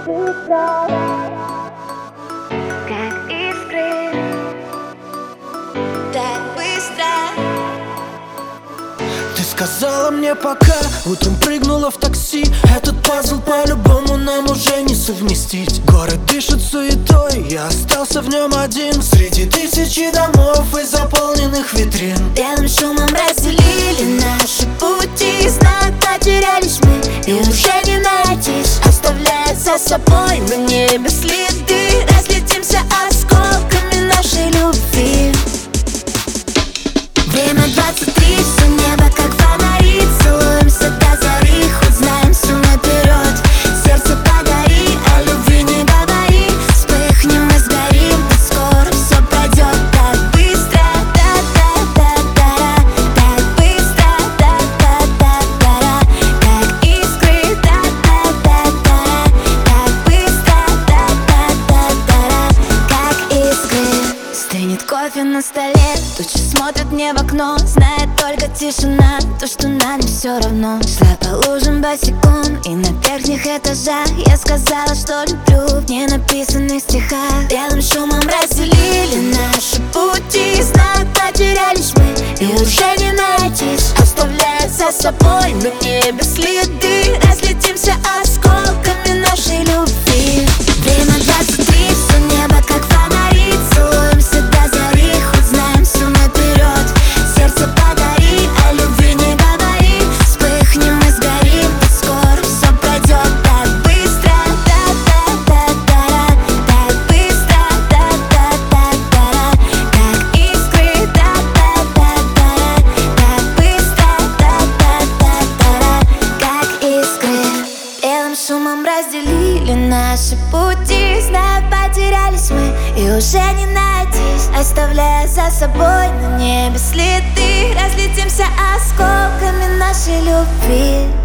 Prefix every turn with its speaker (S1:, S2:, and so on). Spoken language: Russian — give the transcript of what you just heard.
S1: Как искры, так быстро.
S2: Ты сказала мне пока, утром прыгнула в такси. Этот пазл по-любому нам уже не совместить. Город дышит суетой, я остался в нем один среди тысячи домов и заполненных витрин.
S1: Белым шумом разделили наши пути, знак потерялись мы, и уже не найтись. Оставляя за собой на небе следы, разлетимся осколками нашей любви. Время 23, все небо как фонари, целуемся до зари, хоть знаем все наперед. Сердце подари, о любви не говори, вспыхнем и сгорим, и скоро все пройдет так быстро. Та-та-та-та-та, так быстро. Та-та-та-та-та, как искры. Та-та-та-та-та, так быстро. Та-та-та-та-та, как искры. Стынет кофе на столе, тучи смотрят мне в окно, знает только тишина, то, что нам не все равно. Шла по лужам босиком, и на верхних этажах я сказала, что люблю в ненаписанных стихах. Белым шумом разделили наши пути, знак потерялись мы, и уже не найтись. Оставляя за собой на небе следы, разлетимся осколками нашей любви. Время 23, все небо как фонари, целуемся до зари, хоть знаем все наперед. Сердце подари, о любви не говори, вспыхнем и сгорим, и скоро все пройдет так быстро. Та-та-та-та-та, так быстро. Та-та-та-та-та, как искры. Та-та-та-та-та, так быстро. Та-та-та-та-та, как искры. Белым шумом разделили наши пути, знак потерялись мы, и уже не найтись. Оставляя за собой на небе следы, разлетимся осколками нашей любви.